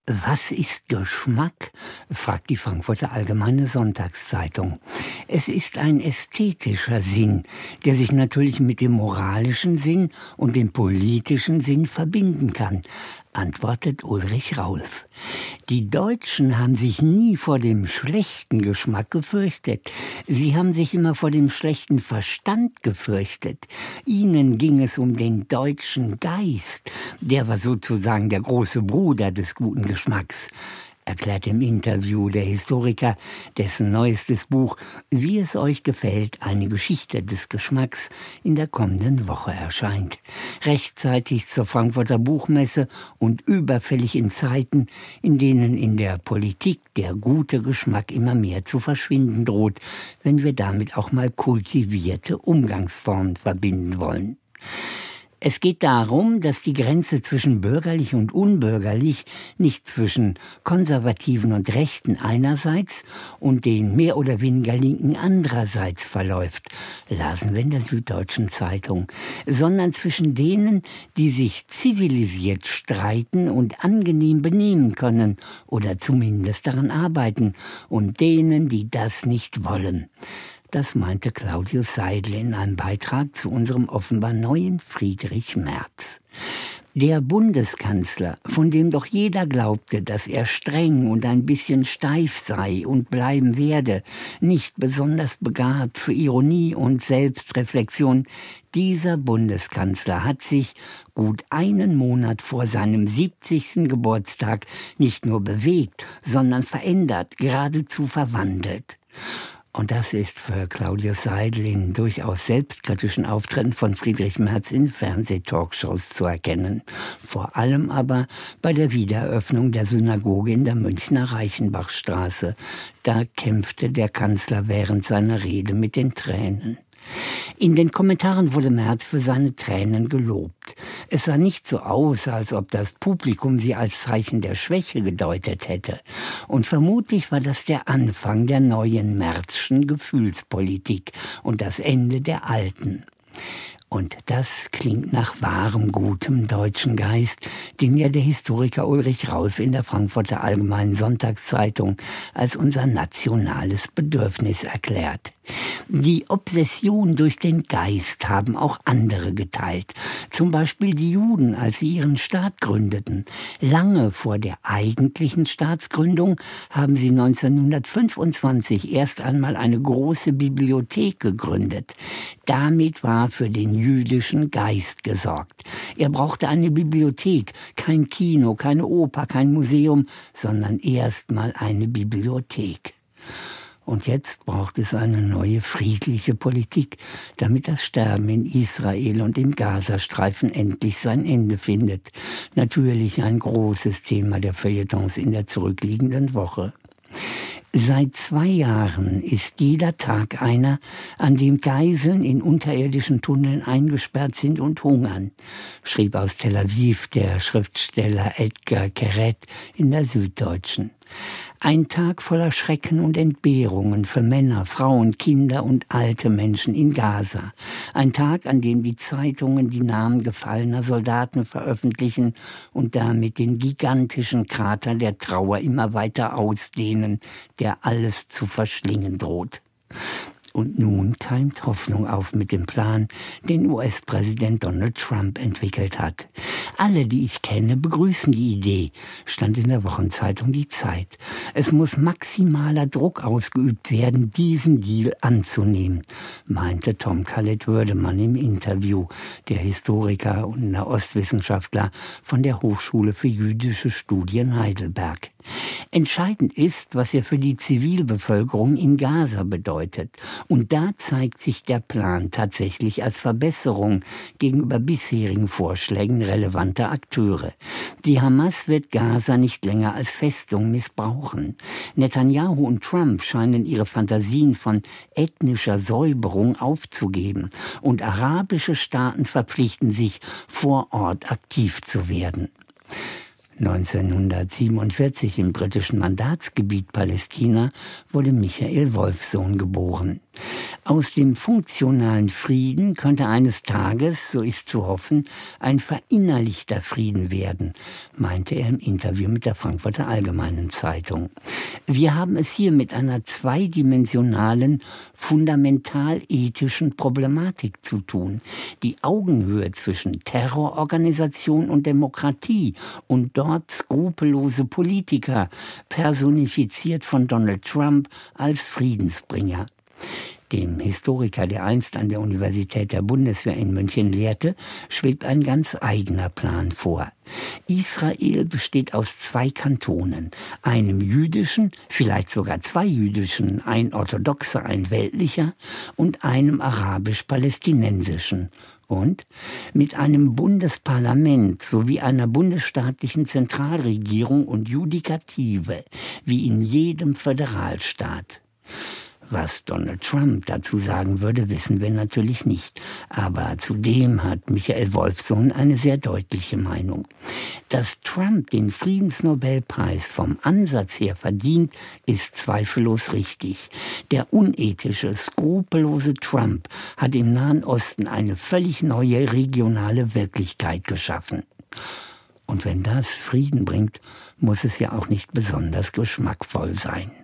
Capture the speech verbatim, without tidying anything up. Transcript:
Was ist Geschmack? Fragt die Frankfurter Allgemeine Sonntagszeitung. Es ist ein ästhetischer Sinn, der sich natürlich mit dem moralischen Sinn und dem politischen Sinn verbinden kann, antwortet Ulrich Raulf. Die Deutschen haben sich nie vor dem schlechten Geschmack gefürchtet. Sie haben sich immer vor dem schlechten Verstand gefürchtet. Ihnen ging es um den deutschen Geist. Der war sozusagen der große Bruder des guten Geschmacks, erklärt im Interview der Historiker, dessen neuestes Buch »Wie es euch gefällt, eine Geschichte des Geschmacks« in der kommenden Woche erscheint. Rechtzeitig zur Frankfurter Buchmesse und überfällig in Zeiten, in denen in der Politik der gute Geschmack immer mehr zu verschwinden droht, wenn wir damit auch mal kultivierte Umgangsformen verbinden wollen. Es geht darum, dass die Grenze zwischen bürgerlich und unbürgerlich nicht zwischen Konservativen und Rechten einerseits und den mehr oder weniger Linken andererseits verläuft, lasen wir in der Süddeutschen Zeitung, sondern zwischen denen, die sich zivilisiert streiten und angenehm benehmen können oder zumindest daran arbeiten, und denen, die das nicht wollen. Das meinte Claudius Seidel in einem Beitrag zu unserem offenbar neuen Friedrich Merz. Der Bundeskanzler, von dem doch jeder glaubte, dass er streng und ein bisschen steif sei und bleiben werde, nicht besonders begabt für Ironie und Selbstreflexion, dieser Bundeskanzler hat sich gut einen Monat vor seinem siebzigsten Geburtstag nicht nur bewegt, sondern verändert, geradezu verwandelt. Und das ist für Claudius Seidel in durchaus selbstkritischen Auftritten von Friedrich Merz in Fernsehtalkshows zu erkennen. Vor allem aber bei der Wiedereröffnung der Synagoge in der Münchner Reichenbachstraße. Da kämpfte der Kanzler während seiner Rede mit den Tränen. In den Kommentaren wurde Merz für seine Tränen gelobt. Es sah nicht so aus, als ob das Publikum sie als Zeichen der Schwäche gedeutet hätte. Und vermutlich war das der Anfang der neuen Merzschen Gefühlspolitik und das Ende der alten. Und das klingt nach wahrem, gutem deutschen Geist, den ja der Historiker Ulrich Raulf in der Frankfurter Allgemeinen Sonntagszeitung als unser nationales Bedürfnis erklärt. Die Obsession durch den Geist haben auch andere geteilt. Zum Beispiel die Juden, als sie ihren Staat gründeten. Lange vor der eigentlichen Staatsgründung haben sie neunzehnhundertfünfundzwanzig erst einmal eine große Bibliothek gegründet. Damit war für den jüdischen Geist gesorgt. Er brauchte eine Bibliothek, kein Kino, keine Oper, kein Museum, sondern erstmal eine Bibliothek. Und jetzt braucht es eine neue friedliche Politik, damit das Sterben in Israel und im Gazastreifen endlich sein Ende findet. Natürlich ein großes Thema der Feuilletons in der zurückliegenden Woche. Seit zwei Jahren ist jeder Tag einer, an dem Geiseln in unterirdischen Tunneln eingesperrt sind und hungern, schrieb aus Tel Aviv der Schriftsteller Edgar Keret in der Süddeutschen. Ein Tag voller Schrecken und Entbehrungen für Männer, Frauen, Kinder und alte Menschen in Gaza. Ein Tag, an dem die Zeitungen die Namen gefallener Soldaten veröffentlichen und damit den gigantischen Krater der Trauer immer weiter ausdehnen, der alles zu verschlingen droht. Und nun keimt Hoffnung auf mit dem Plan, den U S-Präsident Donald Trump entwickelt hat. Alle, die ich kenne, begrüßen die Idee, stand in der Wochenzeitung Die Zeit. Es muss maximaler Druck ausgeübt werden, diesen Deal anzunehmen, meinte Tom Khaled-Würdemann im Interview, der Historiker und Nahostwissenschaftler von der Hochschule für jüdische Studien Heidelberg. Entscheidend ist, was er für die Zivilbevölkerung in Gaza bedeutet. Und da zeigt sich der Plan tatsächlich als Verbesserung gegenüber bisherigen Vorschlägen relevanter Akteure. Die Hamas wird Gaza nicht länger als Festung missbrauchen. Netanyahu und Trump scheinen ihre Fantasien von ethnischer Säuberung aufzugeben. Und arabische Staaten verpflichten sich, vor Ort aktiv zu werden. neunzehnhundertsiebenundvierzig im britischen Mandatsgebiet Palästina wurde Michael Wolfsohn geboren. Aus dem funktionalen Frieden könnte eines Tages, so ist zu hoffen, ein verinnerlichter Frieden werden, meinte er im Interview mit der Frankfurter Allgemeinen Zeitung. Wir haben es hier mit einer zweidimensionalen, fundamental ethischen Problematik zu tun. Die Augenhöhe zwischen Terrororganisation und Demokratie und dort skrupellose Politiker, personifiziert von Donald Trump als Friedensbringer. Dem Historiker, der einst an der Universität der Bundeswehr in München lehrte, schwebt ein ganz eigener Plan vor. Israel besteht aus zwei Kantonen, einem jüdischen, vielleicht sogar zwei jüdischen, ein orthodoxer, ein weltlicher, und einem arabisch-palästinensischen. Und mit einem Bundesparlament sowie einer bundesstaatlichen Zentralregierung und Judikative, wie in jedem Föderalstaat. Was Donald Trump dazu sagen würde, wissen wir natürlich nicht. Aber zudem hat Michael Wolfsohn eine sehr deutliche Meinung. Dass Trump den Friedensnobelpreis vom Ansatz her verdient, ist zweifellos richtig. Der unethische, skrupellose Trump hat im Nahen Osten eine völlig neue regionale Wirklichkeit geschaffen. Und wenn das Frieden bringt, muss es ja auch nicht besonders geschmackvoll sein.